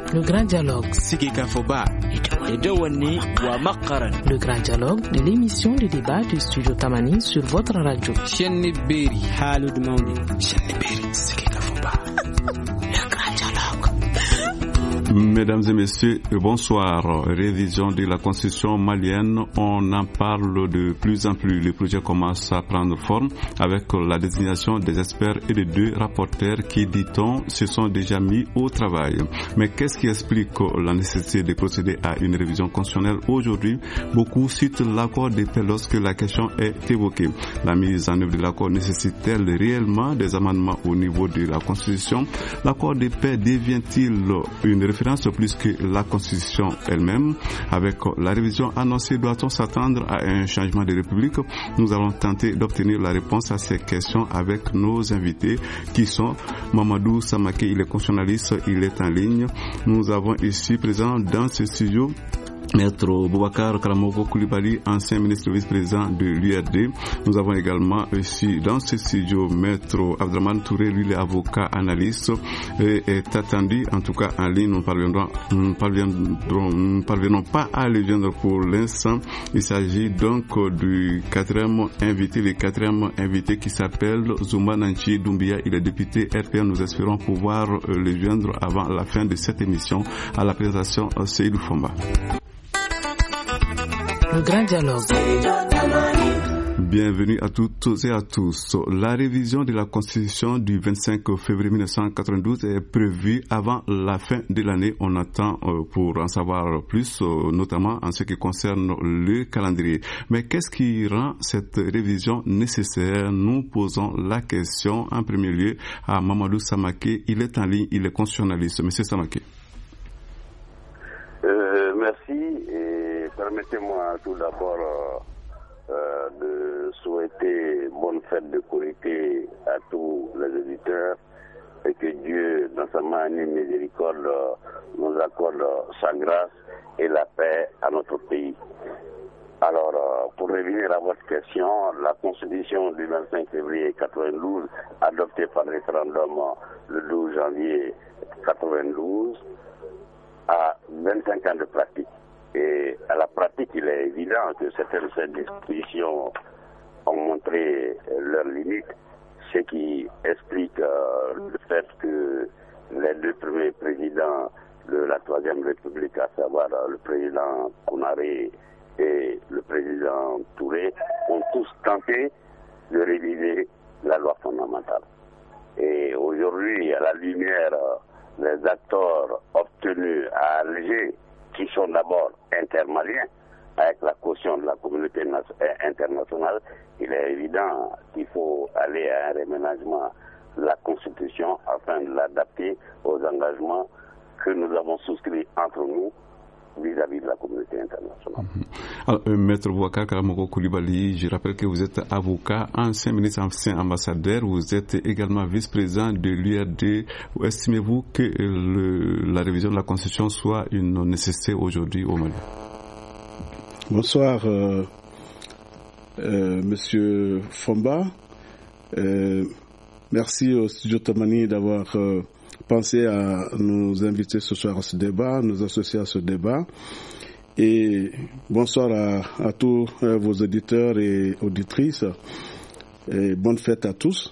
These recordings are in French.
Le grand dialogue. Sikikafoba. Edewani wa makaran. Le grand dialogue de l'émission de débat du studio Tamani sur votre radio. Chenni Beri. Halud Mauni. Chenni Beri. Sikikafoba. Le grand dialogue. Mesdames et messieurs, bonsoir. Révision de la constitution malienne, on en parle de plus en plus. Le projet commence à prendre forme avec la désignation des experts et des 2 rapporteurs qui, dit-on, se sont déjà mis au travail. Mais qu'est-ce qui explique la nécessité de procéder à une révision constitutionnelle aujourd'hui? Beaucoup citent l'accord de paix lorsque la question est évoquée. La mise en œuvre de l'accord nécessite-t-elle réellement des amendements au niveau de la constitution? L'accord de paix devient-il une référence plus que la Constitution elle-même? Avec la révision annoncée, doit-on s'attendre à un changement de république? Nous allons tenter d'obtenir la réponse à ces questions avec nos invités qui sont Mamadou Samaké, il est constitutionnaliste, il est en ligne. Nous avons ici présent dans ce studio Maître Boubacar Karamogo Koulibaly, ancien ministre vice-président de l'URD. Nous avons également ici dans ce studio Maître Abdraman Touré, lui est avocat analyste et est attendu en tout cas en ligne. Nous ne parviendrons pas à le joindre pour l'instant. Il s'agit donc du 4e invité, le 4e invité qui s'appelle Zouma Nanchi Doumbia. Il est député RPN. Nous espérons pouvoir le joindre avant la fin de cette émission. À la présentation, Seydou Fomba. Le grand dialogue. Bienvenue à toutes et à tous. La révision de la Constitution du 25 février 1992 est prévue avant la fin de l'année. On attend pour en savoir plus, notamment en ce qui concerne le calendrier. Mais qu'est-ce qui rend cette révision nécessaire? Nous posons la question en premier lieu à Mamadou Samaké. Il est en ligne, il est constitutionnaliste. Monsieur Samaké. Merci et permettez-moi tout d'abord de souhaiter bonne fête de Korité à tous les auditeurs et que Dieu, dans sa magnifique miséricorde, nous accorde sa grâce et la paix à notre pays. Alors, pour revenir à votre question, la Constitution du 25 février 92, adoptée par référendum le 12 janvier 92, a 25 ans de pratique. Et à la pratique, il est évident que certaines de ces dispositions ont montré leurs limites, ce qui explique le fait que les 2 premiers présidents de la 3e République, à savoir le président Konaré et le président Touré, ont tous tenté de réviser la loi fondamentale. Et aujourd'hui, à la lumière des accords obtenus à Alger, qui sont d'abord intermaliens, avec la caution de la communauté internationale, il est évident qu'il faut aller à un réménagement de la Constitution afin de l'adapter aux engagements que nous avons souscrits entre nous vis-à-vis de la communauté internationale. Alors, Maître Boubacar Karamogo Koulibaly, je rappelle que vous êtes avocat, ancien ministre, ancien ambassadeur, vous êtes également vice-président de l'URD. Estimez-vous que la révision de la Constitution soit une nécessité aujourd'hui au Mali? Bonsoir, Monsieur Fomba. Merci au studio Tamani d'avoir pensé à nous inviter ce soir à ce débat, nous associer à ce débat. Et bonsoir à tous vos auditeurs et auditrices. Et bonne fête à tous.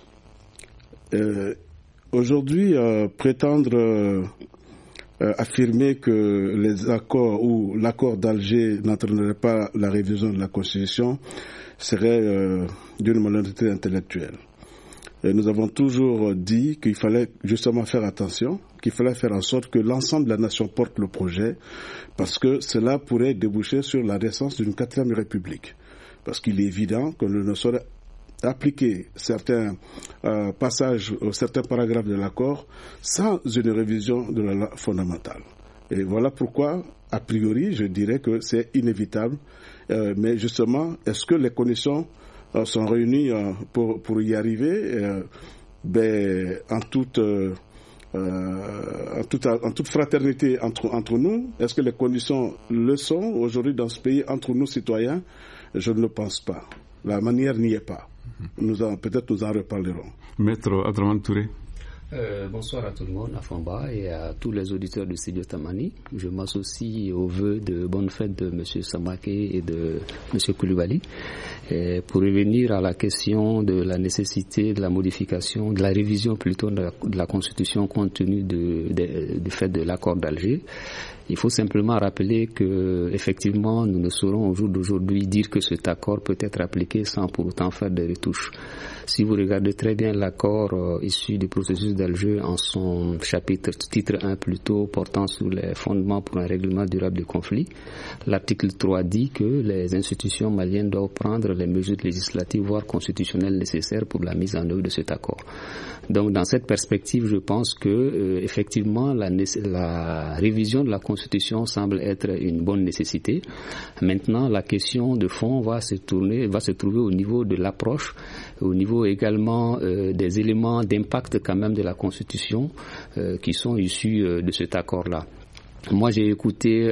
Aujourd'hui, prétendre affirmer que les accords ou l'accord d'Alger n'entraînerait pas la révision de la Constitution serait d'une malhonnêteté intellectuelle. Et nous avons toujours dit qu'il fallait justement faire attention, qu'il fallait faire en sorte que l'ensemble de la nation porte le projet, parce que cela pourrait déboucher sur la naissance d'une 4e République. Parce qu'il est évident que nous ne saurions appliquer certains passages ou certains paragraphes de l'accord sans une révision de la loi fondamentale. Et voilà pourquoi, a priori, je dirais que c'est inévitable. Mais justement, est-ce que les conditions sont réunies pour y arriver en toute fraternité entre nous? Est-ce que les conditions le sont aujourd'hui dans ce pays entre nous citoyens? Je ne le pense pas. La manière n'y est pas. Peut-être nous en reparlerons. Maître Abdraman Touré. Bonsoir à tout le monde, à Famba et à tous les auditeurs de Studio Tamani. Je m'associe aux vœux de bonne fête de M. Samaké et de M. Koulibaly pour revenir à la question de la nécessité de la modification, de la révision plutôt de la Constitution compte tenu du fait de l'accord d'Alger. Il faut simplement rappeler que, effectivement, nous ne saurons au jour d'aujourd'hui dire que cet accord peut être appliqué sans pour autant faire des retouches. Si vous regardez très bien l'accord issu du processus d'Alger en son titre 1 plutôt, portant sur les fondements pour un règlement durable du conflit, l'article 3 dit que les institutions maliennes doivent prendre les mesures législatives, voire constitutionnelles nécessaires pour la mise en œuvre de cet accord. Donc, dans cette perspective, je pense que, effectivement, la révision de la Constitution semble être une bonne nécessité. Maintenant, la question de fond va se trouver au niveau de l'approche, au niveau également des éléments d'impact quand même de la Constitution qui sont issus de cet accord-là. Moi, j'ai écouté,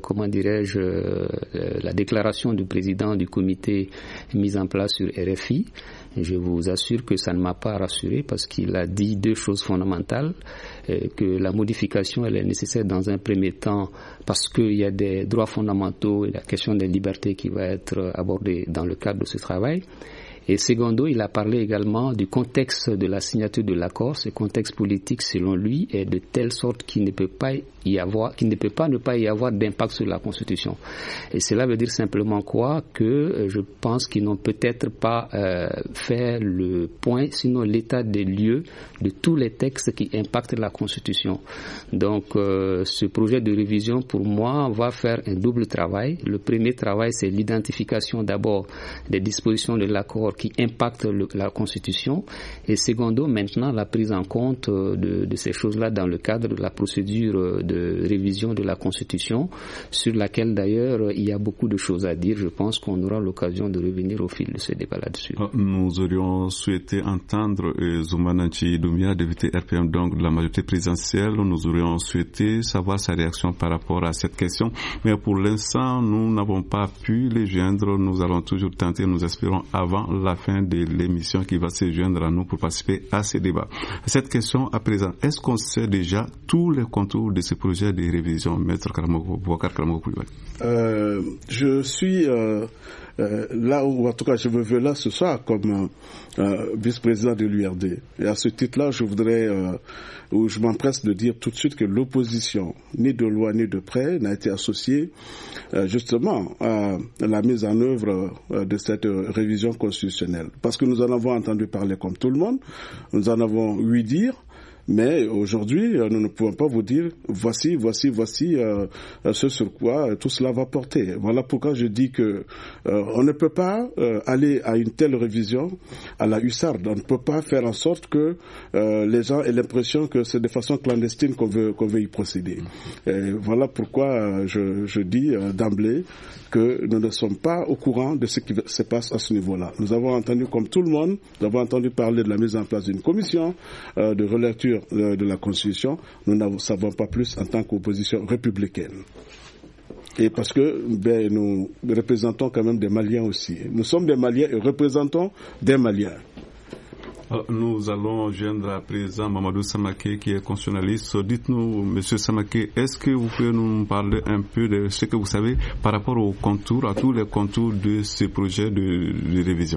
la déclaration du président du comité mise en place sur RFI. Je vous assure que ça ne m'a pas rassuré parce qu'il a dit deux choses fondamentales, que la modification elle est nécessaire dans un premier temps parce qu'il y a des droits fondamentaux et la question des libertés qui va être abordée dans le cadre de ce travail. Et secondo, il a parlé également du contexte de la signature de l'accord. Ce contexte politique, selon lui, est de telle sorte qu'il ne peut pas ne pas y avoir d'impact sur la Constitution. Et cela veut dire simplement quoi? Que je pense qu'ils n'ont peut-être pas fait le point, sinon l'état des lieux de tous les textes qui impactent la Constitution. Donc, ce projet de révision, pour moi, va faire un double travail. Le premier travail, c'est l'identification d'abord des dispositions de l'accord qui impactent la Constitution. Et secondo, maintenant, la prise en compte de ces choses-là dans le cadre de la procédure de révision de la Constitution, sur laquelle d'ailleurs il y a beaucoup de choses à dire. Je pense qu'on aura l'occasion de revenir au fil de ce débat là-dessus. Nous aurions souhaité entendre Zoumananchi Doumbia, député RPM donc de la majorité présidentielle. Nous aurions souhaité savoir sa réaction par rapport à cette question. Mais pour l'instant, nous n'avons pas pu les joindre. Nous allons toujours tenter, nous espérons, avant la fin de l'émission qui va se joindre à nous pour participer à ces débats. Cette question à présent, est-ce qu'on sait déjà tous les contours de ce projet de révision, Maître Boubacar Karamoko Koulibaly? Je suis là où, en tout cas, je me veux là ce soir comme vice-président de l'URD. Et à ce titre-là, je m'empresse de dire tout de suite que l'opposition, ni de loin ni de près, n'a été associée justement à la mise en œuvre de cette révision constitutionnelle. Parce que nous en avons entendu parler comme tout le monde, nous en avons ouï dire. Mais aujourd'hui, nous ne pouvons pas vous dire voici ce sur quoi tout cela va porter. Voilà pourquoi je dis que on ne peut pas aller à une telle révision à la hussarde. On ne peut pas faire en sorte que les gens aient l'impression que c'est de façon clandestine qu'on veut y procéder. Et voilà pourquoi je dis d'emblée que nous ne sommes pas au courant de ce qui se passe à ce niveau-là. Nous avons entendu, comme tout le monde, parler de la mise en place d'une commission de relecture de la Constitution. Nous n'en savons pas plus en tant qu'opposition républicaine. Et parce que nous représentons quand même des Maliens aussi. Nous sommes des Maliens et représentons des Maliens. Nous allons joindre à présent Mamadou Samaké qui est constitutionnaliste. Dites-nous, Monsieur Samaké, est-ce que vous pouvez nous parler un peu de ce que vous savez par rapport aux contours, à tous les contours de ce projet de révision?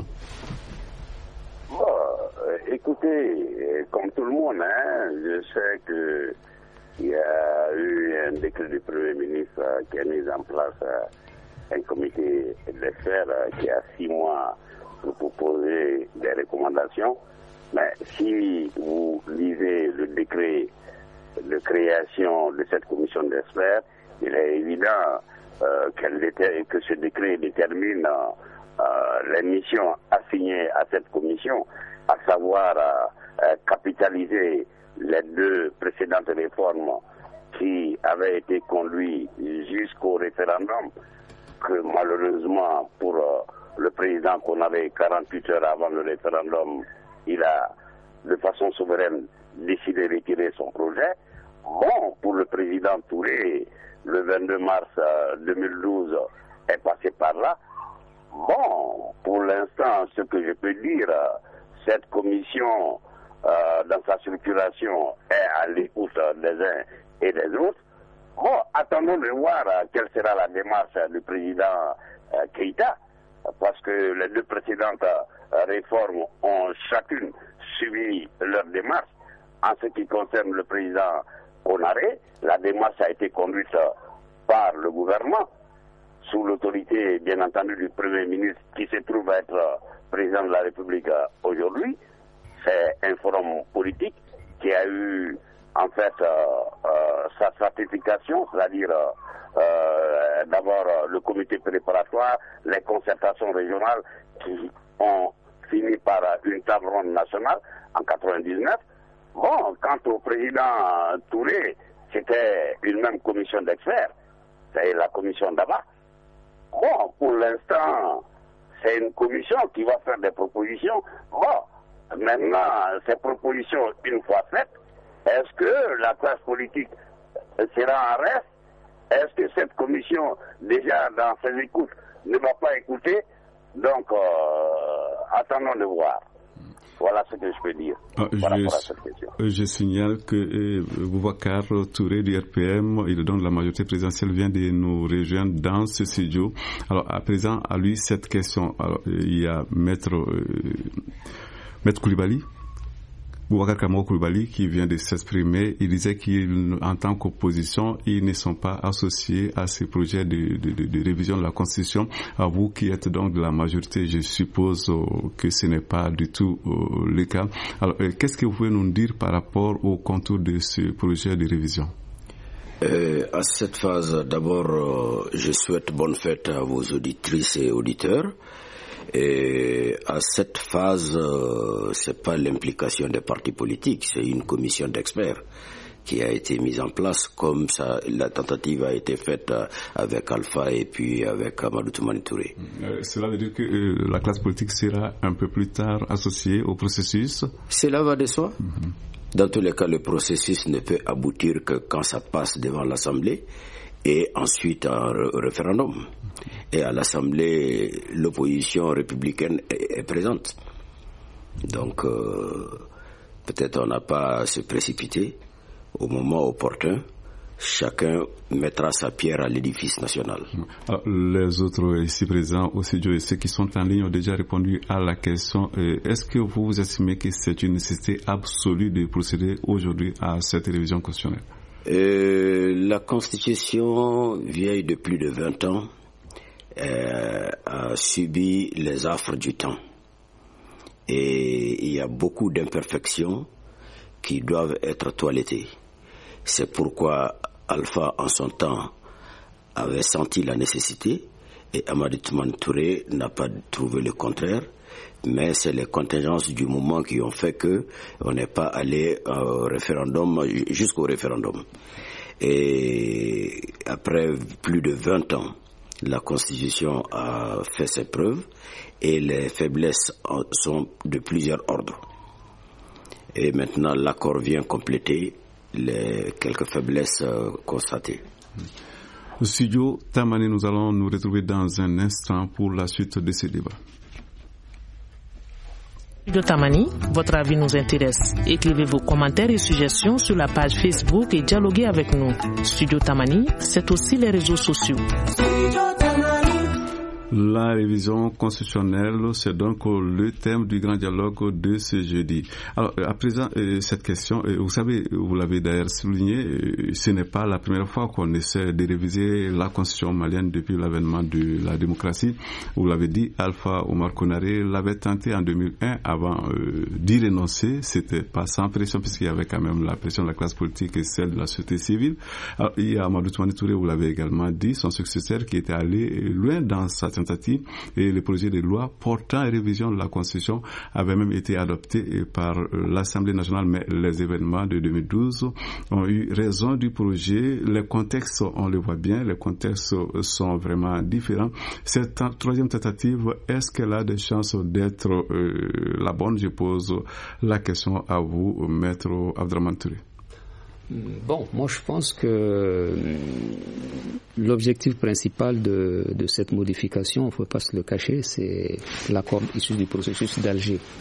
Écoutez, comme tout le monde, je sais qu'il y a eu un décret du Premier ministre qui a mis en place un comité d'experts qui a 6 mois pour proposer des recommandations. Mais si vous lisez le décret de création de cette commission d'experts, il est évident que ce décret détermine les missions assignées à cette commission, à savoir capitaliser les 2 précédentes réformes qui avaient été conduites jusqu'au référendum, que malheureusement pour le président qu'on avait 48 heures avant le référendum, il a de façon souveraine décidé de retirer son projet. Bon, pour le président Touré, le 22 mars 2012 est passé par là. Bon, pour l'instant, ce que je peux dire, cette commission dans sa structuration est à l'écoute des uns et des autres. Bon, attendons de voir quelle sera la démarche du président Keïta, parce que les deux précédentes réformes ont chacune suivi leur démarche. En ce qui concerne le président Konaré, la démarche a été conduite par le gouvernement, sous l'autorité, bien entendu, du Premier ministre qui se trouve être président de la République aujourd'hui. C'est un forum politique qui a eu, en fait, sa certification, c'est-à-dire d'abord le comité préparatoire, les concertations régionales qui ont fini par une table ronde nationale en 1999. Bon, quant au président Touré, c'était une même commission d'experts, c'est la commission d'Aba. Bon, pour l'instant, c'est une commission qui va faire des propositions. Bon, maintenant, ces propositions, une fois faites, est-ce que la classe politique sera en reste? Est-ce que cette commission, déjà dans ses écoutes, ne va pas écouter? Donc, attendons de voir. Voilà ce que je peux dire par rapport à cette question. Je signale que Boubacar Touré du RPM, il donne la majorité présidentielle, vient de nous rejoindre dans ce studio. Alors, à présent, à lui, cette question. Alors, il y a Maître Koulibaly, Boubacar Kamara Koulibaly, qui vient de s'exprimer. Il disait qu'en tant qu'opposition, ils ne sont pas associés à ces projets de révision de la Constitution. À vous qui êtes donc de la majorité, je suppose que ce n'est pas du tout le cas. Alors, qu'est-ce que vous pouvez nous dire par rapport au contour de ce projet de révision? À cette phase, d'abord, je souhaite bonne fête à vos auditrices et auditeurs. Et à cette phase, c'est pas l'implication des partis politiques, c'est une commission d'experts qui a été mise en place, comme ça, la tentative a été faite avec Alpha et puis avec Amadou Toumani Touré. Cela veut dire que la classe politique sera un peu plus tard associée au processus? Cela va de soi. Dans tous les cas, le processus ne peut aboutir que quand ça passe devant l'Assemblée et ensuite un référendum. Et à l'Assemblée, l'opposition républicaine est présente. Donc, peut-être on n'a pas à se précipiter. Au moment opportun, chacun mettra sa pierre à l'édifice national. Alors, les autres ici présents au studio et ceux qui sont en ligne ont déjà répondu à la question. Est-ce que vous estimez que c'est une nécessité absolue de procéder aujourd'hui à cette révision constitutionnelle? La Constitution, vieille de plus de 20 ans, a subi les affres du temps. Et il y a beaucoup d'imperfections qui doivent être toilettées. C'est pourquoi Alpha, en son temps, avait senti la nécessité et Amadou Toumani Touré n'a pas trouvé le contraire. Mais c'est les contingences du moment qui ont fait que on n'est pas allé au référendum, jusqu'au référendum. Et après plus de 20 ans, la Constitution a fait ses preuves et les faiblesses sont de plusieurs ordres. Et maintenant, l'accord vient compléter les quelques faiblesses constatées. Au studio Tamani, nous allons nous retrouver dans un instant pour la suite de ce débat. Studio Tamani, votre avis nous intéresse. Écrivez vos commentaires et suggestions sur la page Facebook et dialoguez avec nous. Studio Tamani, c'est aussi les réseaux sociaux. La révision constitutionnelle, c'est donc le thème du grand dialogue de ce jeudi. Alors, à présent, cette question, vous savez, vous l'avez d'ailleurs souligné, ce n'est pas la première fois qu'on essaie de réviser la constitution malienne depuis l'avènement de la démocratie. Vous l'avez dit, Alpha Oumar Konaré l'avait tenté en 2001 avant d'y renoncer. C'était pas sans pression puisqu'il y avait quand même la pression de la classe politique et celle de la société civile. Alors, il y a Amadou Toumani Touré, vous l'avez également dit, son successeur qui était allé loin dans sa tentative, et le projet de loi portant révision de la Constitution avait même été adopté par l'Assemblée nationale, mais les événements de 2012 ont eu raison du projet. Les contextes, on le voit bien, les contextes sont vraiment différents. Cette troisième tentative, est-ce qu'elle a des chances d'être la bonne? Je pose la question à vous, Maître Abdraman Touré. Bon, moi je pense que l'objectif principal de cette modification, il ne faut pas se le cacher, c'est l'accord issu du processus d'Alger.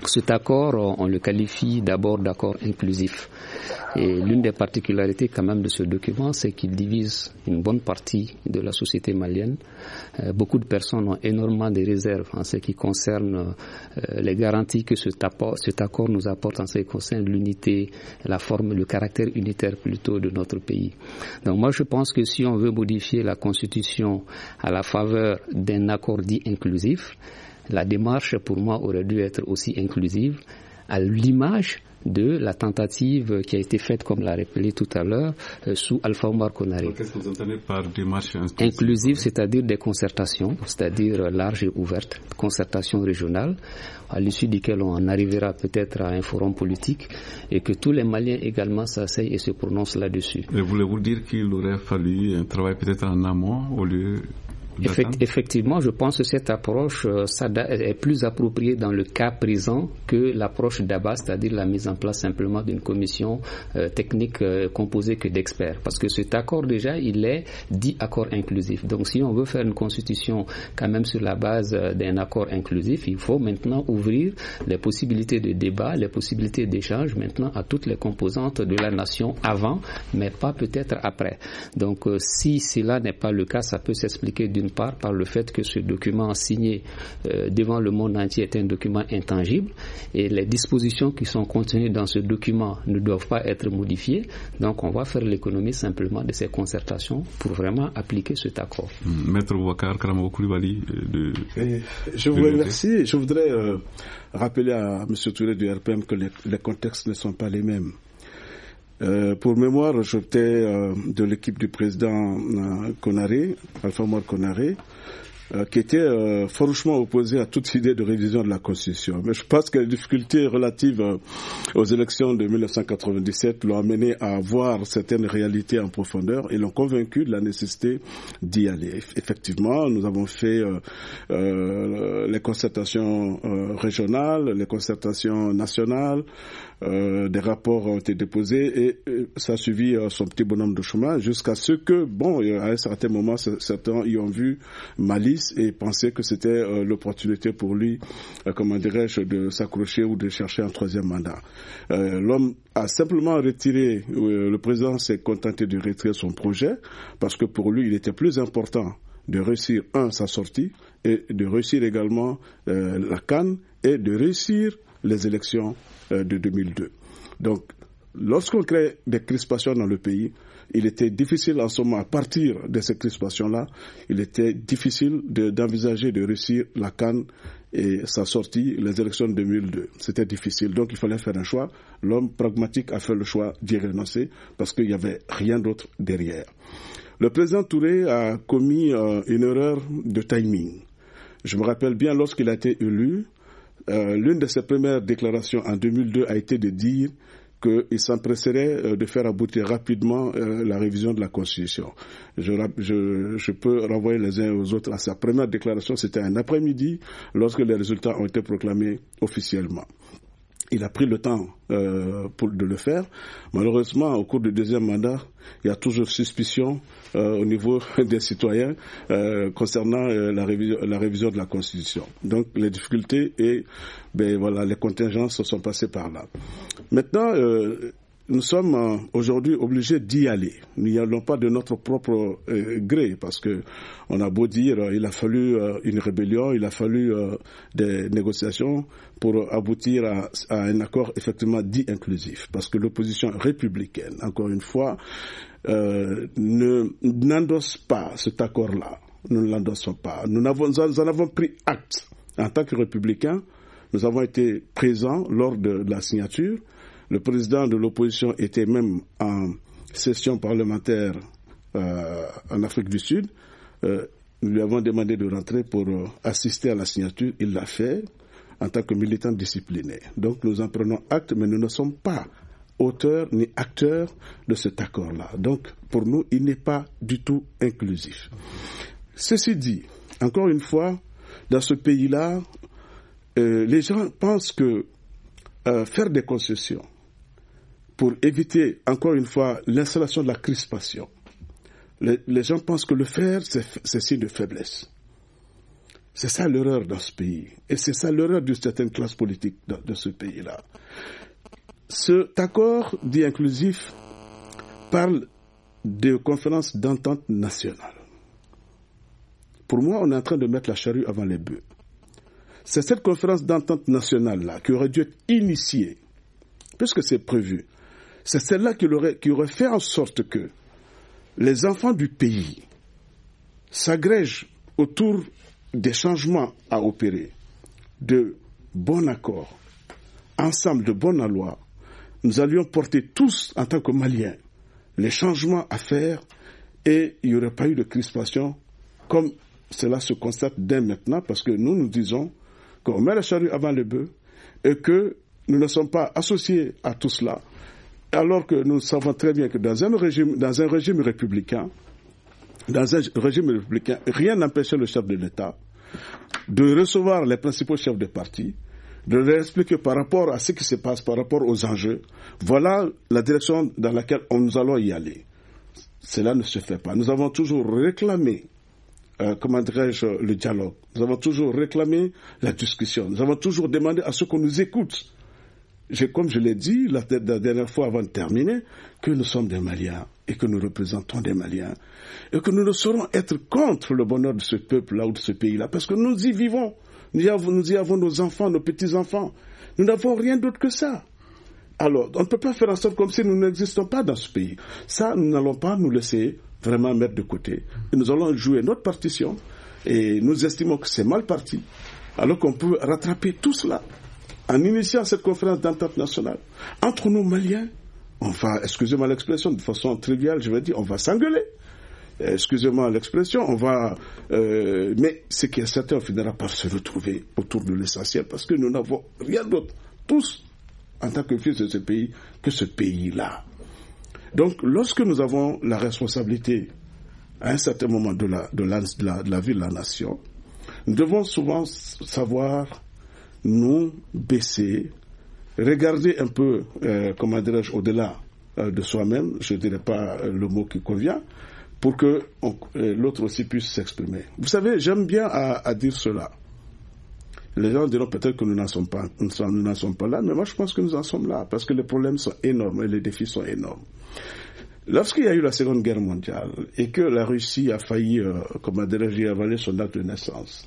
Cet accord, on le qualifie d'abord d'accord inclusif. Et l'une des particularités quand même de ce document, c'est qu'il divise une bonne partie de la société malienne. Beaucoup de personnes ont énormément de réserves en ce qui concerne les garanties que cet accord nous apporte en ce qui concerne l'unité, la forme, le caractère unitaire plutôt de notre pays. Donc moi je pense que si on veut modifier la Constitution à la faveur d'un accord dit inclusif, la démarche, pour moi, aurait dû être aussi inclusive, à l'image de la tentative qui a été faite, comme l'a rappelé tout à l'heure, sous Alpha Oumar Konaré. Qu'est-ce que vous entendez par démarche inclusive? C'est-à-dire des concertations, c'est-à-dire larges et ouvertes, concertations régionales, à l'issue duquel on en arrivera peut-être à un forum politique, et que tous les Maliens également s'asseyent et se prononcent là-dessus. Et voulez-vous dire qu'il aurait fallu un travail peut-être en amont au lieu... Effectivement, je pense que cette approche est plus appropriée dans le cas présent que l'approche d'Abba, c'est-à-dire la mise en place simplement d'une commission technique composée que d'experts. Parce que cet accord déjà, il est dit accord inclusif. Donc si on veut faire une constitution quand même sur la base d'un accord inclusif, il faut maintenant ouvrir les possibilités de débat, les possibilités d'échange maintenant à toutes les composantes de la nation avant, mais pas peut-être après. Donc si cela n'est pas le cas, ça peut s'expliquer d'une part par le fait que ce document signé devant le monde entier est un document intangible et les dispositions qui sont contenues dans ce document ne doivent pas être modifiées. Donc on va faire l'économie simplement de ces concertations pour vraiment appliquer cet accord. Maître Boubacar Karamoko Coulibaly je vous remercie. Je voudrais rappeler à M. Touré du RPM que les contextes ne sont pas les mêmes. Pour mémoire, j'étais de l'équipe du président Konaré, Alpha Oumar Konaré, qui était farouchement opposé à toute idée de révision de la Constitution. Mais je pense que les difficultés relatives aux élections de 1997 l'ont amené à voir certaines réalités en profondeur et l'ont convaincu de la nécessité d'y aller. Effectivement, nous avons fait les concertations régionales, les concertations nationales, des rapports ont été déposés et ça a suivi son petit bonhomme de chemin jusqu'à ce que, à un certain moment, certains y ont vu malice et pensaient que c'était l'opportunité pour lui, de s'accrocher ou de chercher un troisième mandat. L'homme a simplement retiré, le président s'est contenté de retirer son projet parce que pour lui, il était plus important de réussir, sa sortie et de réussir également la CAN et de réussir les élections de 2002. Donc, lorsqu'on crée des crispations dans le pays, il était difficile en ce moment, à partir de ces crispations-là, il était difficile d'envisager de réussir la CAN et sa sortie, les élections de 2002. C'était difficile, donc il fallait faire un choix. L'homme pragmatique a fait le choix d'y renoncer parce qu'il n'y avait rien d'autre derrière. Le président Touré a commis une erreur de timing. Je me rappelle bien, lorsqu'il a été élu, l'une de ses premières déclarations en 2002 a été de dire qu'il s'empresserait de faire aboutir rapidement la révision de la Constitution. Je peux renvoyer les uns aux autres à sa première déclaration, c'était un après-midi lorsque les résultats ont été proclamés officiellement. Il a pris le temps de le faire. Malheureusement, au cours du deuxième mandat, il y a toujours suspicion au niveau des citoyens concernant la révision de la Constitution. Donc les difficultés et les contingences se sont passées par là. Maintenant, nous sommes aujourd'hui obligés d'y aller. Nous n'y allons pas de notre propre gré parce que on a beau dire il a fallu une rébellion, il a fallu des négociations pour aboutir à un accord effectivement dit inclusif parce que l'opposition républicaine, encore une fois, n'endosse pas cet accord-là. Nous ne l'endossons pas. Nous en avons pris acte. En tant que républicains, nous avons été présents lors de la signature. Le président de l'opposition était même en session parlementaire en Afrique du Sud. Nous lui avons demandé de rentrer pour assister à la signature. Il l'a fait en tant que militant discipliné. Donc nous en prenons acte, mais nous ne sommes pas auteurs ni acteurs de cet accord-là. Donc pour nous, il n'est pas du tout inclusif. Ceci dit, encore une fois, dans ce pays-là, les gens pensent que faire des concessions pour éviter, encore une fois, l'installation de la crispation, les gens pensent que le faire, c'est signe de faiblesse. C'est ça l'erreur dans ce pays. Et c'est ça l'erreur d'une certaine classe politique de ce pays-là. Cet accord dit inclusif parle de conférence d'entente nationale. Pour moi, on est en train de mettre la charrue avant les bœufs. C'est cette conférence d'entente nationale-là qui aurait dû être initiée, puisque c'est prévu. C'est celle-là qui aurait fait en sorte que les enfants du pays s'agrègent autour des changements à opérer, de bons accords, ensemble de bonnes lois. Nous allions porter tous, en tant que Maliens, les changements à faire et il n'y aurait pas eu de crispation comme cela se constate dès maintenant, parce que nous disons qu'on met la charrue avant le bœuf et que nous ne sommes pas associés à tout cela, alors que nous savons très bien que dans un régime républicain, rien n'empêchait le chef de l'État de recevoir les principaux chefs de parti, de leur expliquer par rapport à ce qui se passe, par rapport aux enjeux, voilà la direction dans laquelle nous allons y aller. Cela ne se fait pas. Nous avons toujours réclamé le dialogue. Nous avons toujours réclamé la discussion. Nous avons toujours demandé à ceux qu'on nous écoute. Comme je l'ai dit la dernière fois avant de terminer, que nous sommes des Maliens et que nous représentons des Maliens et que nous ne saurons être contre le bonheur de ce peuple-là ou de ce pays-là parce que nous y vivons. Nous y avons nos enfants, nos petits-enfants. Nous n'avons rien d'autre que ça. Alors, on ne peut pas faire en sorte comme si nous n'existons pas dans ce pays. Ça, nous n'allons pas nous laisser vraiment mettre de côté. Et nous allons jouer notre partition et nous estimons que c'est mal parti, alors qu'on peut rattraper tout cela en initiant cette conférence d'entente nationale. Entre nous, Maliens, on va, excusez-moi l'expression, de façon triviale, je vais dire, on va s'engueuler. Excusez-moi l'expression, on va... mais ce qui est certain, on finira par se retrouver autour de l'essentiel, parce que nous n'avons rien d'autre, tous, en tant que fils de ce pays, que ce pays-là. Donc, lorsque nous avons la responsabilité, à un certain moment de la vie de la nation, nous devons souvent savoir nous baisser, regarder un peu, au-delà de soi-même, je ne dirais pas le mot qui convient, pour que l'autre aussi puisse s'exprimer. Vous savez, j'aime bien à dire cela. Les gens diront peut-être que nous n'en sommes pas là, mais moi je pense que nous en sommes là, parce que les problèmes sont énormes et les défis sont énormes. Lorsqu'il y a eu la Seconde Guerre mondiale et que la Russie a failli, avaler son acte de naissance,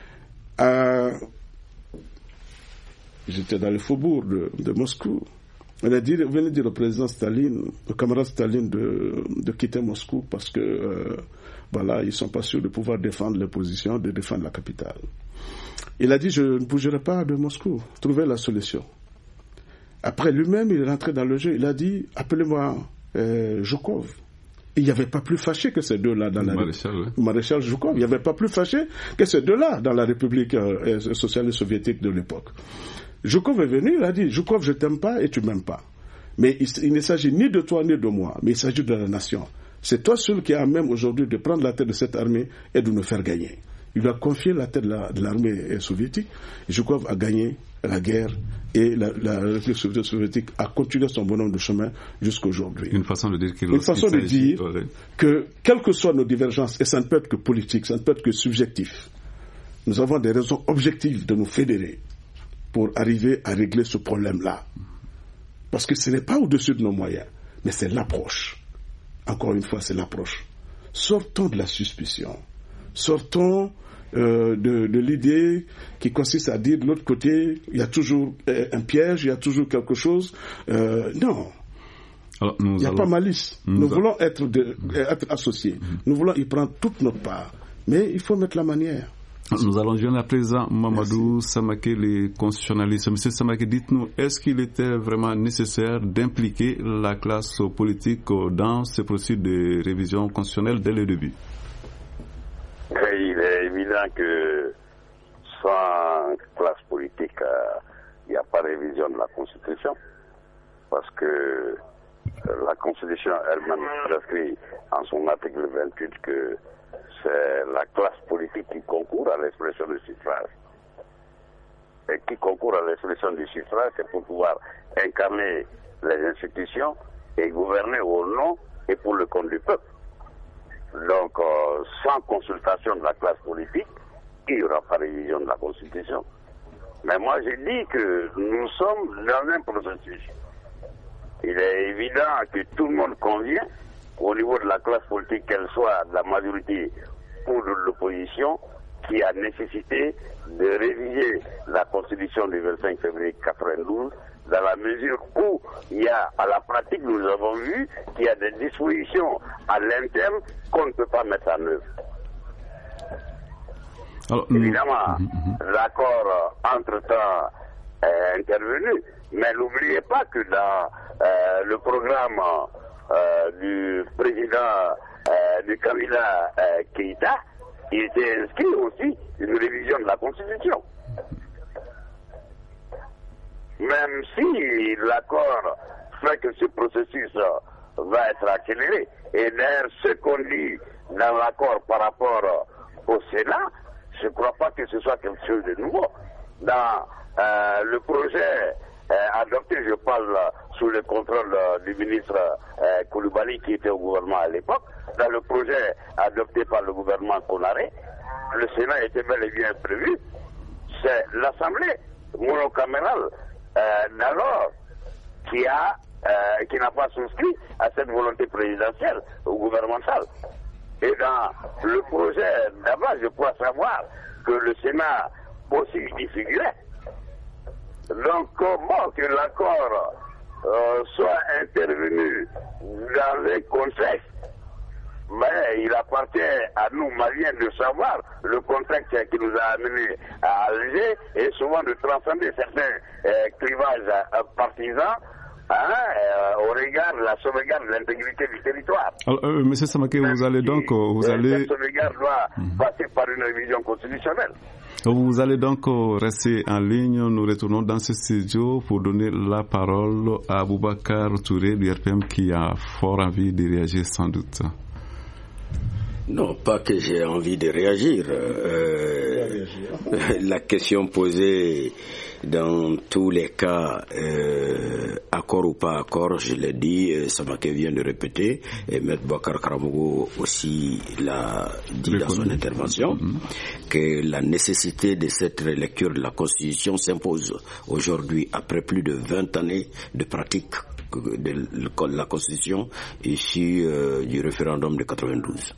j'étais dans le faubourg de Moscou. On a dit, venez dire au président Staline, au camarade Staline de quitter Moscou parce que ils ne sont pas sûrs de pouvoir défendre les positions, de défendre la capitale. Il a dit, je ne bougerai pas de Moscou, trouvez la solution. Après lui-même, il est rentré dans le jeu, il a dit, appelez-moi Zhukov. Il n'y avait pas plus fâché que ces deux-là dans la Maréchal Zhukov. Il n'y avait pas plus fâché que ces deux-là dans la République socialiste soviétique de l'époque. Zhukov est venu, il a dit, Zhukov, je t'aime pas et tu m'aimes pas. Mais il ne s'agit ni de toi ni de moi, mais il s'agit de la nation. C'est toi seul qui as même aujourd'hui de prendre la tête de cette armée et de nous faire gagner. Il lui a confié la tête de l'armée soviétique. Zhukov a gagné la guerre et la République soviétique a continué son bonhomme de chemin jusqu'à aujourd'hui. Une façon de dire que quelles que soient nos divergences, et ça ne peut être que politique, ça ne peut être que subjectif, nous avons des raisons objectives de nous fédérer pour arriver à régler ce problème-là. Parce que ce n'est pas au-dessus de nos moyens, mais c'est l'approche. Encore une fois, c'est l'approche. Sortons de la suspicion. Sortons de l'idée qui consiste à dire de l'autre côté, il y a toujours un piège, il y a toujours quelque chose. Non. Alors, il n'y a pas malice. Nous voulons être associés. Nous voulons y prendre toute notre part. Mais il faut mettre la manière. Nous allons joindre à présent Mamadou Samaké, le constitutionnaliste. Monsieur Samaké, dites-nous, est-ce qu'il était vraiment nécessaire d'impliquer la classe politique dans ce processus de révision constitutionnelle dès le début? Il est évident que sans classe politique, il n'y a pas de révision de la Constitution, parce que la Constitution elle-même prescrit en son article 28 que c'est la classe politique qui concourt à l'expression du suffrage. Et qui concourt à l'expression du suffrage, c'est pour pouvoir incarner les institutions et gouverner au nom et pour le compte du peuple. Donc, sans consultation de la classe politique, qu'il n'y aura pas révision de la Constitution. Mais moi, j'ai dit que nous sommes dans un processus. Il est évident que tout le monde convient, au niveau de la classe politique, qu'elle soit de la majorité ou de l'opposition, qu'il y a nécessité de réviser la Constitution du 25 février 1992, dans la mesure où il y a, à la pratique, nous avons vu qu'il y a des dispositions à l'interne qu'on ne peut pas mettre en œuvre. Alors, évidemment, l'accord entre-temps est intervenu, mais n'oubliez pas que dans le programme du président du Kabila Keïta, il était inscrit aussi une révision de la Constitution. Même si l'accord fait que ce processus va être accéléré, et d'ailleurs ce qu'on dit dans l'accord par rapport au Sénat, je ne crois pas que ce soit quelque chose de nouveau. Dans le projet adopté, je parle sous le contrôle du ministre Coulibaly qui était au gouvernement à l'époque, dans le projet adopté par le gouvernement Konaré, le Sénat était bel et bien prévu. C'est l'Assemblée monocamérale d'alors qui n'a pas souscrit à cette volonté présidentielle ou gouvernementale. Et dans le projet d'abord, je crois savoir que le Sénat aussi y figurait. Donc comment que l'accord soit intervenu dans un contexte, mais il appartient à nous, Maliens, de savoir le contexte qui nous a amenés à Alger et souvent de transcender certains clivages partisans au regard de la sauvegarde de l'intégrité du territoire. Alors, Monsieur Samake, vous allez donc... Cette sauvegarde doit passer par une révision constitutionnelle. Vous allez donc rester en ligne. Nous retournons dans ce studio pour donner la parole à Boubacar Touré du RPM qui a fort envie de réagir sans doute. Non, pas que j'ai envie de réagir. La question posée, dans tous les cas, accord ou pas accord, je l'ai dit, Samake vient de répéter, et M. Boubacar Karamogo aussi l'a dit dans son intervention, que la nécessité de cette relecture de la Constitution s'impose aujourd'hui, après plus de 20 années de pratique de la Constitution issue du référendum de 92.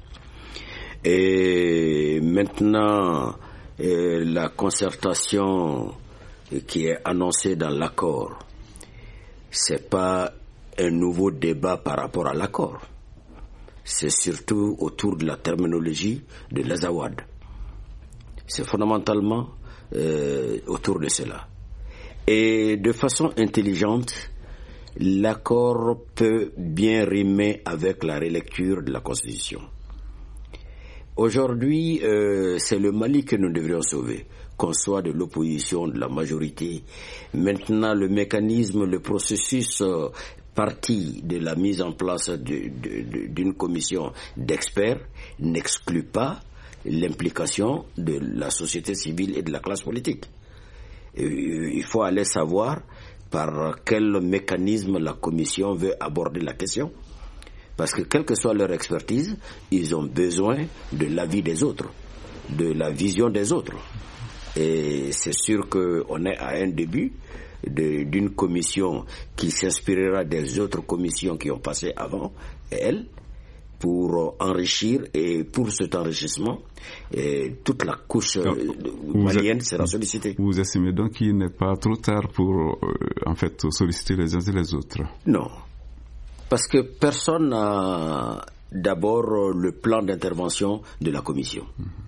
Et maintenant, la concertation qui est annoncée dans l'accord, c'est pas un nouveau débat par rapport à l'accord. C'est surtout autour de la terminologie de l'Azawad. C'est fondamentalement autour de cela. Et de façon intelligente, l'accord peut bien rimer avec la relecture de la Constitution. Aujourd'hui, c'est le Mali que nous devrions sauver, qu'on soit de l'opposition, de la majorité. Maintenant, le mécanisme, le processus parti de la mise en place d'une commission d'experts n'exclut pas l'implication de la société civile et de la classe politique. Il faut aller savoir par quel mécanisme la commission veut aborder la question. Parce que quelle que soit leur expertise, ils ont besoin de l'avis des autres, de la vision des autres. Et c'est sûr qu'on est à un début d'une commission qui s'inspirera des autres commissions qui ont passé avant elle, pour enrichir, et pour cet enrichissement, toute la couche malienne sera sollicitée. Vous estimez donc qu'il n'est pas trop tard pour en fait solliciter les uns et les autres? Non. Parce que personne n'a d'abord le plan d'intervention de la commission.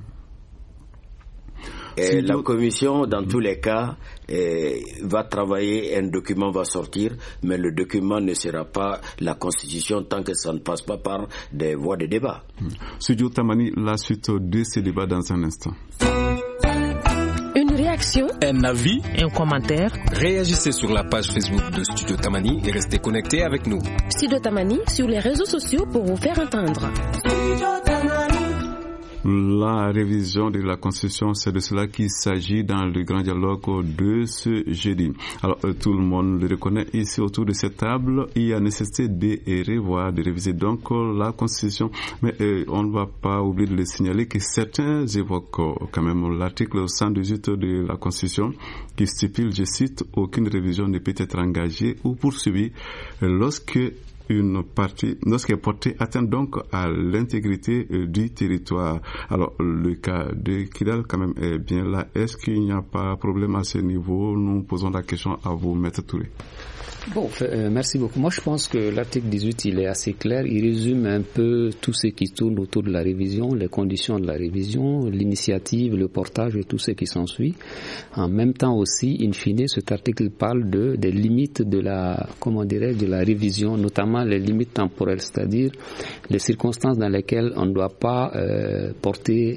Et la commission, dans tous les cas, va travailler, un document va sortir, mais le document ne sera pas la Constitution tant que ça ne passe pas par des voies de débat. Studio Tamani, la suite de ce débat dans un instant. Une réaction, un avis, un commentaire. Réagissez sur la page Facebook de Studio Tamani et restez connectés avec nous. Studio Tamani sur les réseaux sociaux pour vous faire entendre. La révision de la Constitution, c'est de cela qu'il s'agit dans le grand dialogue de ce jeudi. Alors, tout le monde le reconnaît ici autour de cette table. Il y a nécessité de revoir, de réviser donc la Constitution. Mais on ne va pas oublier de le signaler que certains évoquent quand même l'article 118 de la Constitution qui stipule, je cite, aucune révision ne peut être engagée ou poursuivie lorsque une partie, lorsqu'elle portait atteinte donc à l'intégrité du territoire. Alors, le cas de Kidal, quand même, est bien là. Est-ce qu'il n'y a pas de problème à ce niveau? Nous posons la question à vous, Maître Touré. Bon, merci beaucoup. Moi, je pense que l'article 18, il est assez clair. Il résume un peu tout ce qui tourne autour de la révision, les conditions de la révision, l'initiative, le portage et tout ce qui s'ensuit. En même temps aussi, in fine, cet article parle des limites de la, de la révision, notamment les limites temporelles, c'est-à-dire les circonstances dans lesquelles on ne doit pas porter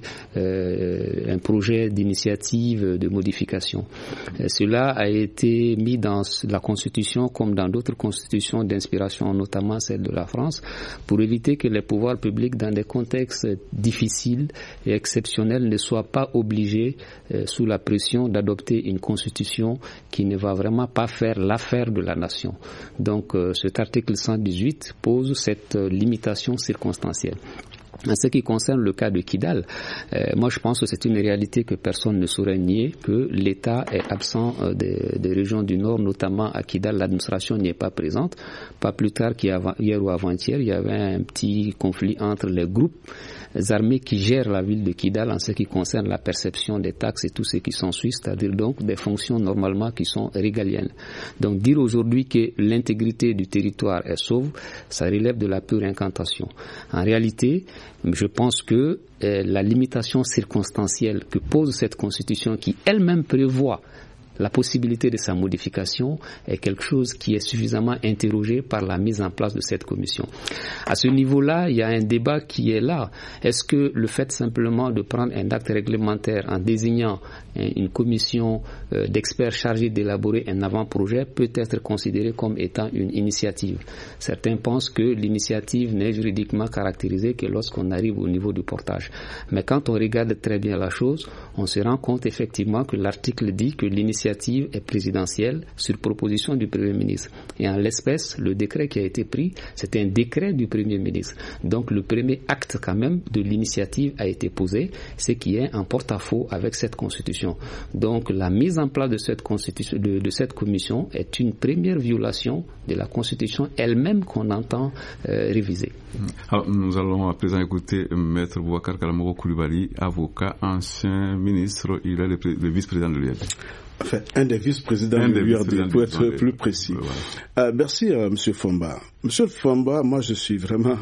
un projet d'initiative de modification. Cela a été mis dans la Constitution comme dans d'autres constitutions d'inspiration, notamment celle de la France, pour éviter que les pouvoirs publics, dans des contextes difficiles et exceptionnels, ne soient pas obligés, sous la pression, d'adopter une constitution qui ne va vraiment pas faire l'affaire de la nation. Donc, cet article 118 pose cette limitation circonstancielle. En ce qui concerne le cas de Kidal, moi je pense que c'est une réalité que personne ne saurait nier, que l'État est absent des régions du Nord, notamment à Kidal, l'administration n'y est pas présente. Pas plus tard qu'hier ou avant-hier, il y avait un petit conflit entre les groupes armés qui gèrent la ville de Kidal en ce qui concerne la perception des taxes et tout ce qui s'ensuit, c'est-à-dire donc des fonctions normalement qui sont régaliennes. Donc dire aujourd'hui que l'intégrité du territoire est sauve, ça relève de la pure incantation. En réalité, je pense que la limitation circonstancielle que pose cette Constitution, qui elle-même prévoit la possibilité de sa modification, est quelque chose qui est suffisamment interrogé par la mise en place de cette commission. À ce niveau-là, il y a un débat qui est là. Est-ce que le fait simplement de prendre un acte réglementaire en désignant une commission d'experts chargés d'élaborer un avant-projet peut être considéré comme étant une initiative? Certains pensent que l'initiative n'est juridiquement caractérisée que lorsqu'on arrive au niveau du portage. Mais quand on regarde très bien la chose, on se rend compte effectivement que l'article dit que l'initiative est présidentielle sur proposition du Premier ministre. Et en l'espèce, le décret qui a été pris, c'est un décret du Premier ministre. Donc le premier acte quand même de l'initiative a été posé, ce qui est en porte-à-faux avec cette Constitution. Donc la mise en place de cette Constitution, de cette commission est une première violation de la Constitution elle-même qu'on entend réviser. Alors, nous allons à présent écouter Maître Boubacar Karamoko Coulibaly, avocat, ancien ministre, il est le vice-président de l'URD. Enfin, un des vice-présidents de l'URD, pour être plus précis. Ouais. Merci, M. Fomba. M. Fomba, moi je suis vraiment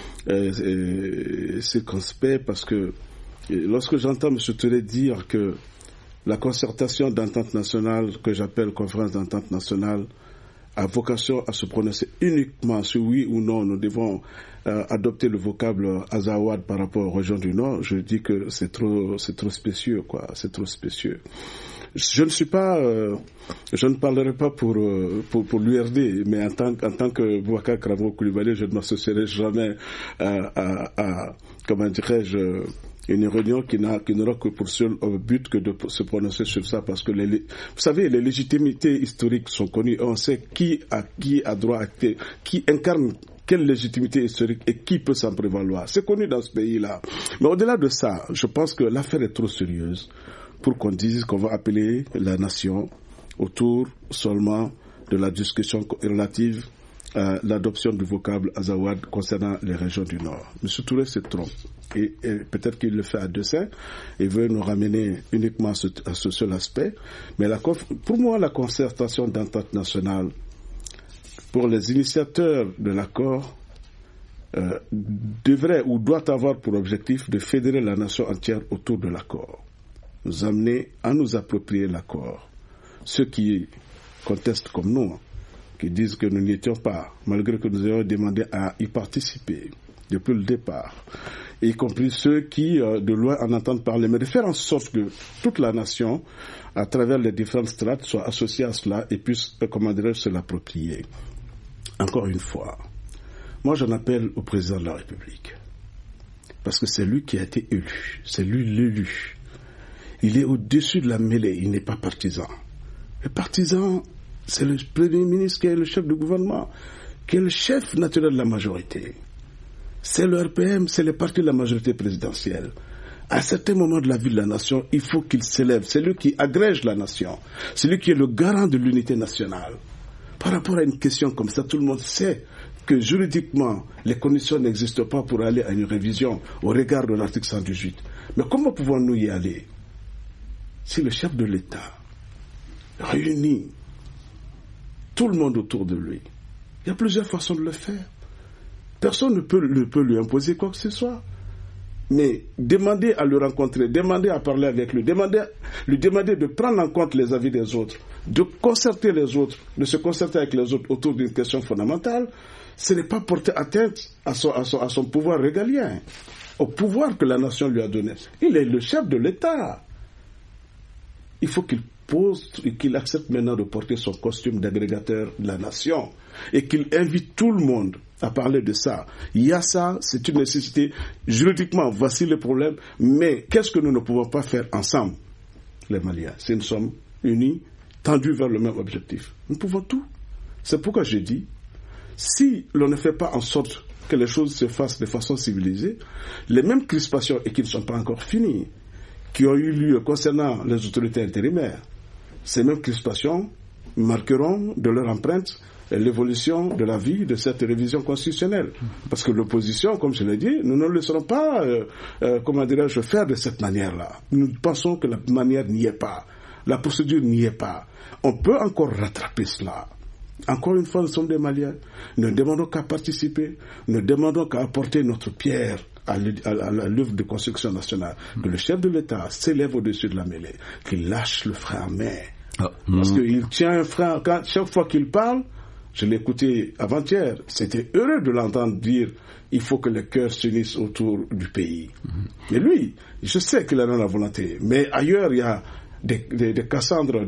circonspect parce que lorsque j'entends M. Touré dire que la concertation d'entente nationale, que j'appelle conférence d'entente nationale, a vocation à se prononcer uniquement sur oui ou non, nous devons adopter le vocable Azawad par rapport aux régions du Nord, je dis que c'est trop spécieux, quoi. C'est trop spécieux. Je ne parlerai pas pour l'URD, mais en tant que Boubacar Karamoko Coulibaly, je ne m'associerai jamais à comment dirais-je, une réunion qui n'aura que pour seul but que de se prononcer sur ça, parce que vous savez, les légitimités historiques sont connues, on sait qui a droit à qui incarne quelle légitimité historique et qui peut s'en prévaloir. C'est connu dans ce pays-là. Mais au-delà de ça, je pense que l'affaire est trop sérieuse pour qu'on dise qu'on va appeler la nation autour seulement de la discussion relative à l'adoption du vocable Azawad concernant les régions du Nord. M. Touré se trompe. Et peut-être qu'il le fait à dessein et veut nous ramener uniquement à ce seul aspect. Mais pour moi, la concertation d'entente nationale, pour les initiateurs de l'accord, devrait ou doit avoir pour objectif de fédérer la nation entière autour de l'accord. Nous amener à nous approprier l'accord. Ceux qui contestent comme nous, qui disent que nous n'y étions pas, malgré que nous ayons demandé à y participer depuis le départ, y compris ceux qui de loin en entendent parler, mais de faire en sorte que toute la nation, à travers les différentes strates, soit associée à cela et puisse, comment dirais-je, se l'approprier. Encore une fois, moi j'en appelle au président de la République. parce que c'est lui qui a été élu, c'est lui l'élu. Il est au-dessus de la mêlée, il n'est pas partisan. Le partisan, c'est le Premier ministre qui est le chef du gouvernement, qui est le chef naturel de la majorité. C'est le RPM, c'est le parti de la majorité présidentielle. À certains moments de la vie de la nation, il faut qu'il s'élève. C'est lui qui agrège la nation. C'est lui qui est le garant de l'unité nationale. Par rapport à une question comme ça, tout le monde sait que juridiquement, les conditions n'existent pas pour aller à une révision au regard de l'article 118. Mais comment pouvons-nous y aller si le chef de l'État réunit tout le monde autour de lui? Il y a plusieurs façons de le faire. Personne ne peut lui imposer quoi que ce soit. Mais demander à le rencontrer, demander à parler avec lui, lui demander de prendre en compte les avis des autres, de concerter les autres, de se concerter avec les autres autour d'une question fondamentale, ce n'est pas porter atteinte à son pouvoir régalien, au pouvoir que la nation lui a donné. Il est le chef de l'État. Il faut qu'il pose et qu'il accepte maintenant de porter son costume d'agrégateur de la nation et qu'il invite tout le monde à parler de ça. Il y a ça, c'est une nécessité. Juridiquement, voici le problème, mais qu'est-ce que nous ne pouvons pas faire ensemble, les Maliens, si nous sommes unis, tendus vers le même objectif? Nous pouvons tout. C'est pourquoi j'ai dit, si l'on ne fait pas en sorte que les choses se fassent de façon civilisée, les mêmes crispations, et qui ne sont pas encore finies, qui ont eu lieu concernant les autorités intérimaires, ces mêmes crispations marqueront de leur empreinte l'évolution de la vie de cette révision constitutionnelle. Parce que l'opposition, comme je l'ai dit, nous ne le laisserons pas, faire de cette manière-là. Nous pensons que la manière n'y est pas. La procédure n'y est pas. On peut encore rattraper cela. Encore une fois, nous sommes des Maliens. Nous ne demandons qu'à participer. Nous ne demandons qu'à apporter notre pierre à l'œuvre de construction nationale. Que le chef de l'État s'élève au-dessus de la mêlée, qu'il lâche le frein à main. Parce qu'il tient un frein. Chaque fois qu'il parle, je l'ai écouté avant-hier, c'était heureux de l'entendre dire il faut que les cœurs s'unissent autour du pays. Mais lui, je sais qu'il a la volonté, mais ailleurs il y a des Cassandres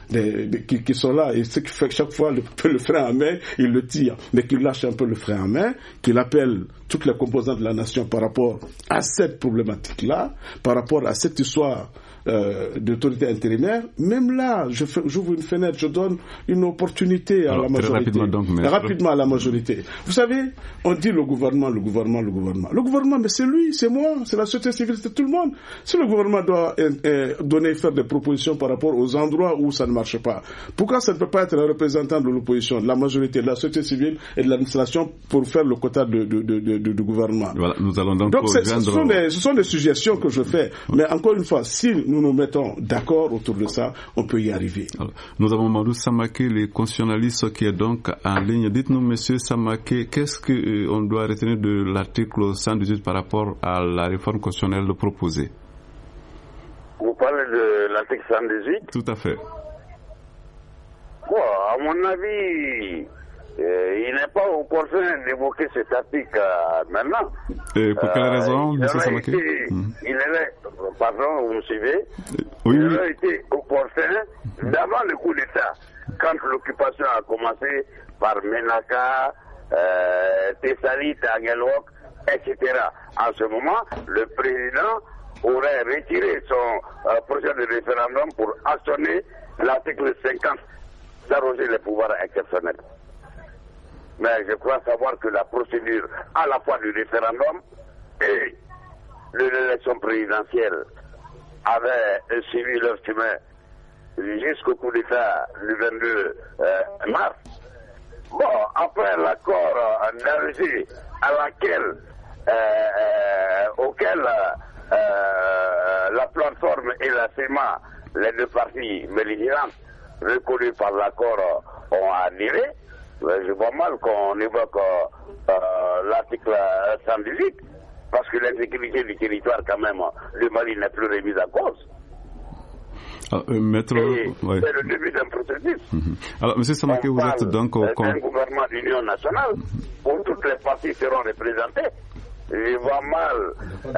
qui sont là, et ce qui fait que chaque fois le frein à main, il le tire, mais qu'il lâche un peu le frein à main, qu'il appelle toutes les composantes de la nation par rapport à cette problématique-là, par rapport à cette histoire d'autorité intérimaire. Même là, j'ouvre une fenêtre, je donne une opportunité à la majorité. Rapidement à la majorité. Vous savez, on dit le gouvernement. Le gouvernement, mais c'est lui, c'est moi, c'est la société civile, c'est tout le monde. Si le gouvernement doit faire des propositions par rapport aux endroits où ça ne marche pas, pourquoi ça ne peut pas être un représentant de l'opposition, de la majorité, de la société civile et de l'administration pour faire le quota du gouvernement? Voilà, nous allons donc ce sont des suggestions que je fais. Mais encore une fois, si nous nous mettons d'accord autour de ça, on peut y arriver. Alors, nous avons Madou Samaké, le constitutionnaliste qui est donc en ligne. Dites-nous, monsieur Samaké, qu'est-ce qu'on doit retenir de l'article 118 par rapport à la réforme constitutionnelle proposée? Vous parlez de l'article 118? Tout à fait. Bon, à mon avis, il n'est pas opportun d'évoquer cet article maintenant. Pour quelle raison, M. Samaké? Pardon, vous me suivez? Oui. Il aurait été opportun d'avant le coup d'État, quand l'occupation a commencé par Menaka, Tessali, Tagelwok, etc. En ce moment, le président aurait retiré son projet de référendum pour actionner l'article 50, s'arroger les pouvoirs exceptionnels. Mais je crois savoir que la procédure à la fois du référendum et de l'élection présidentielle avait suivi leur chemin jusqu'au coup d'État du 22 mars. Bon, après l'accord d'Alger auquel la plateforme et la CEMA, les deux parties belligérantes reconnues par l'accord, ont adhéré, je vois mal qu'on évoque l'article 118, parce que l'insécurité du territoire, quand même, le Mali n'est plus remise en cause. Maître, c'est le début d'un processus. Alors, M. Samaké, vous êtes donc un gouvernement d'union nationale où toutes les parties seront représentées. Je vois mal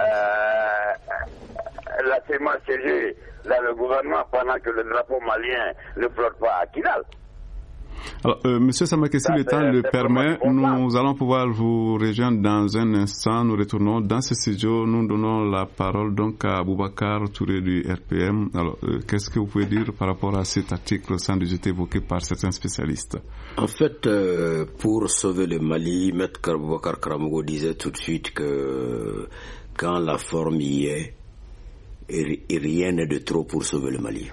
la CEMA siéger dans le gouvernement pendant que le drapeau malien ne flotte pas à Kidal. Alors, Monsieur Samake, si le temps le permet, nous allons pouvoir vous rejoindre dans un instant. Nous retournons dans ce studio. Nous donnons la parole donc à Boubacar Touré du RPM. Alors, qu'est-ce que vous pouvez dire par rapport à cet article 118 évoqué par certains spécialistes? En fait, pour sauver le Mali, Maître Boubacar Karamogo disait tout de suite que quand la forme y est, rien n'est de trop pour sauver le Mali.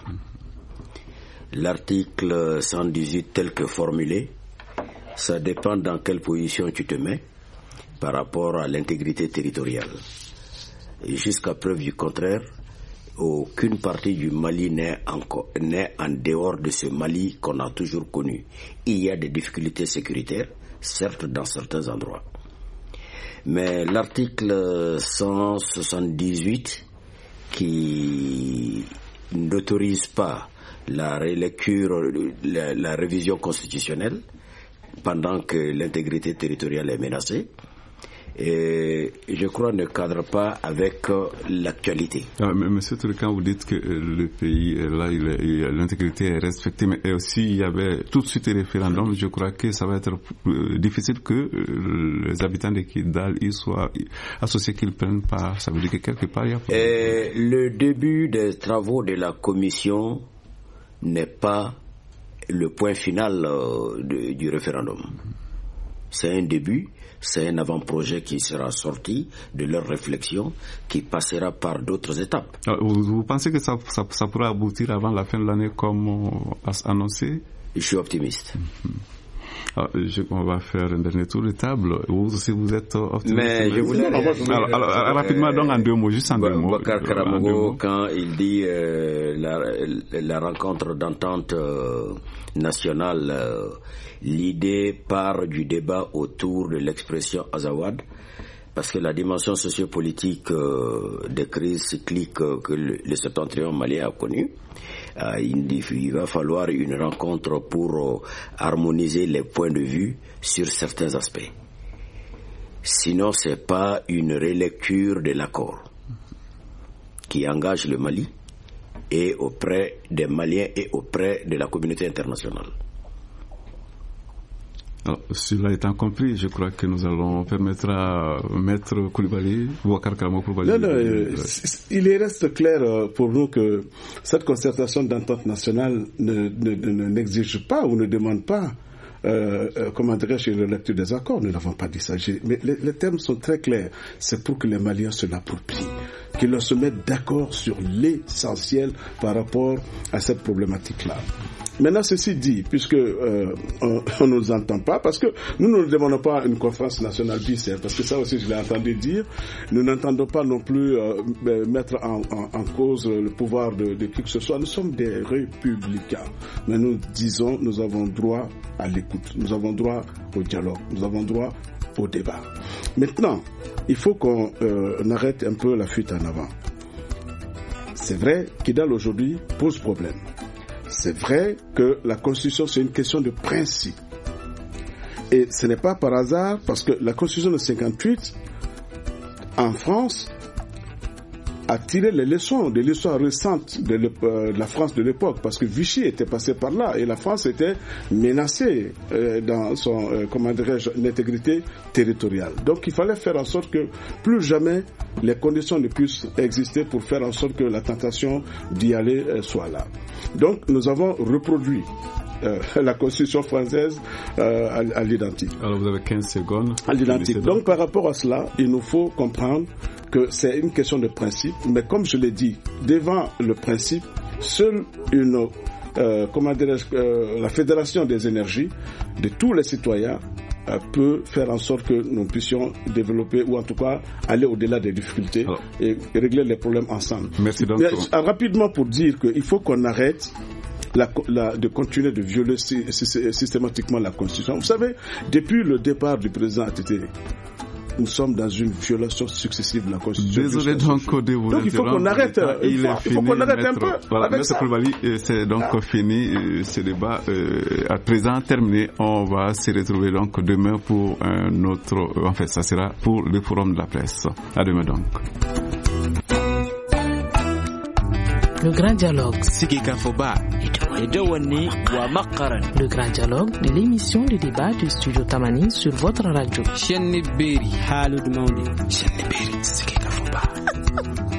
L'article 118 tel que formulé, ça dépend dans quelle position tu te mets par rapport à l'intégrité territoriale. Et jusqu'à preuve du contraire, aucune partie du Mali n'est en dehors de ce Mali qu'on a toujours connu. Il y a des difficultés sécuritaires, certes dans certains endroits. Mais l'article 178 qui n'autorise pas la relecture, la révision constitutionnelle pendant que l'intégrité territoriale est menacée, et je crois ne cadre pas avec l'actualité. Monsieur Touré, quand vous dites que le pays là, l'intégrité est respectée, mais aussi il y avait tout de suite un référendum, je crois que ça va être difficile que les habitants de Kidal y soient associés, qu'ils prennent part. Ça veut dire que quelque part il y a... Le début des travaux de la commission n'est pas le point final du référendum. C'est un début, c'est un avant-projet qui sera sorti de leur réflexion, qui passera par d'autres étapes. Vous pensez que ça pourra aboutir avant la fin de l'année comme annoncé? Je suis optimiste. On va faire un dernier tour de table. Vous aussi, vous êtes optimiste. Mais je voulais... Alors, rapidement, donc en deux mots, juste en deux mots. Boubacar Karamogo, quand il dit la rencontre d'entente nationale, l'idée part du débat autour de l'expression Azawad, parce que la dimension sociopolitique des crises cycliques que le septentrion malien a connue, il va falloir une rencontre pour harmoniser les points de vue sur certains aspects. Sinon, ce n'est pas une relecture de l'accord qui engage le Mali et auprès des Maliens et auprès de la communauté internationale. Alors, cela étant compris, je crois que nous allons permettre à Maître Coulibaly, Boubacar Karamogo Coulibaly. Il reste clair pour nous que cette concertation d'entente nationale n'exige pas ou ne demande pas, comment dirais-je, une lecture des accords. Nous n'avons pas dit ça. Mais les termes sont très clairs. C'est pour que les Maliens se l'approprient, qu'ils se mettent d'accord sur l'essentiel par rapport à cette problématique-là. Maintenant, ceci dit, puisque on ne nous entend pas, parce que nous ne demandons pas une conférence nationale bicère, parce que ça aussi je l'ai entendu dire, nous n'entendons pas non plus mettre en cause le pouvoir de qui que ce soit. Nous sommes des républicains, mais nous disons, nous avons droit à l'écoute, nous avons droit au dialogue, nous avons droit au débat. Maintenant, il faut qu'on arrête un peu la fuite en avant. C'est vrai qu'Kidal aujourd'hui pose problème. C'est vrai que la Constitution, c'est une question de principe. Et ce n'est pas par hasard, parce que la Constitution de 58, en France, a tiré les leçons de l'histoire récente de la France de l'époque, parce que Vichy était passé par là, et la France était menacée dans son, intégrité territoriale. Donc il fallait faire en sorte que plus jamais les conditions ne puissent exister pour faire en sorte que la tentation d'y aller soit là. Donc nous avons reproduit la Constitution française à l'identique. Alors vous avez 15 secondes. À l'identique. Donc par rapport à cela, il nous faut comprendre que c'est une question de principe, mais comme je l'ai dit, devant le principe, seule la Fédération des énergies de tous les citoyens peut faire en sorte que nous puissions développer ou en tout cas aller au-delà des difficultés et régler les problèmes ensemble. Merci donc. Rapidement pour dire qu'il faut qu'on arrête de continuer de violer systématiquement la Constitution. Vous savez, depuis le départ du président ATT, nous sommes dans une violation successive de la Constitution. Désolé donc de vous donc il faut qu'on arrête. Il faut qu'on arrête un peu. Voilà, Maître Coulibaly, c'est donc fini ce débat. À présent terminé, on va se retrouver donc demain pour un autre. En fait, ça sera pour le forum de la presse. À demain donc. Le grand dialogue. Le grand dialogue, l'émission de débat du studio Tamani sur votre radio.